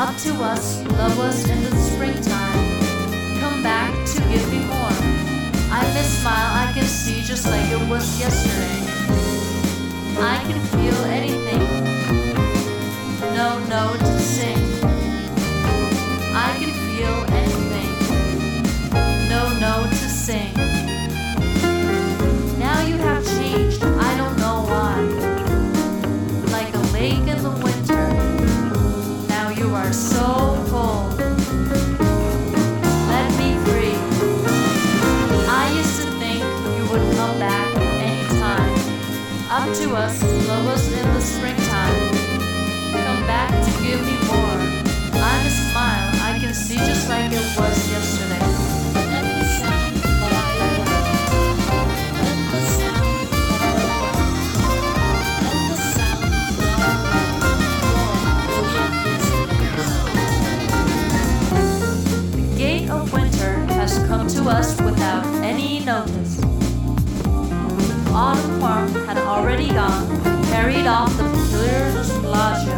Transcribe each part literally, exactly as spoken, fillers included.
Up to us, love us in the springtime. Come back to give me more. I miss smile I can see just like it was yesterday. I can feel anything. No note to sing. I can feel anything. No note to sing. Now you have changed, I don't know why. Like a lake in the winter. Now you are so cold. Let me free. I used to think you would come back anytime. Up to us, love us in the springtime. Come back to give me more. I'm a smile I can see just like it was yesterday. Let the sound of our love. Let the sound of our love. Let the sound of our love roar through the ears. The gate of winter has come to us without any notice. Autumn warmth had already gone, carried off the peculiar nostalgia.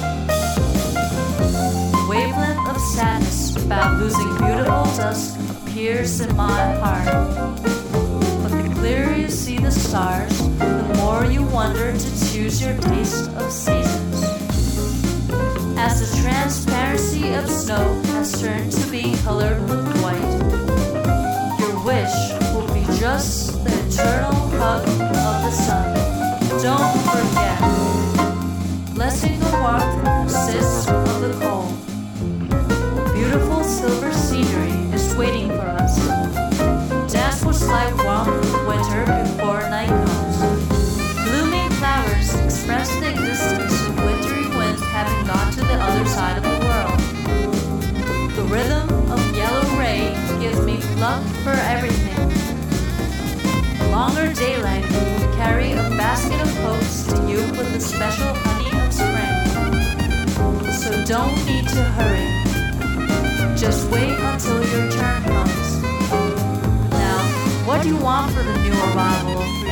A wavelength of sadness about losing beautiful dusk appears in my heart. But the clearer you see the stars, the more you wonder to choose your taste of seasons. As the transparency of snow has turned to be colored with white, your wish will be just the eternal hug of the sun. Don't forget, blessing the warmth consists of the cold. Beautiful silver scenery is waiting for us. Dance was like warm winter before night comes. Blooming flowers express the existence of wintry wind having gone to the other side of the world. The rhythm of yellow rain gives me luck for everything. Longer daylight will carry a basket of hopes to you with the special honey of spring. So don't need to hurry. Just wait until your turn comes. Now, what do you want for the new arrival of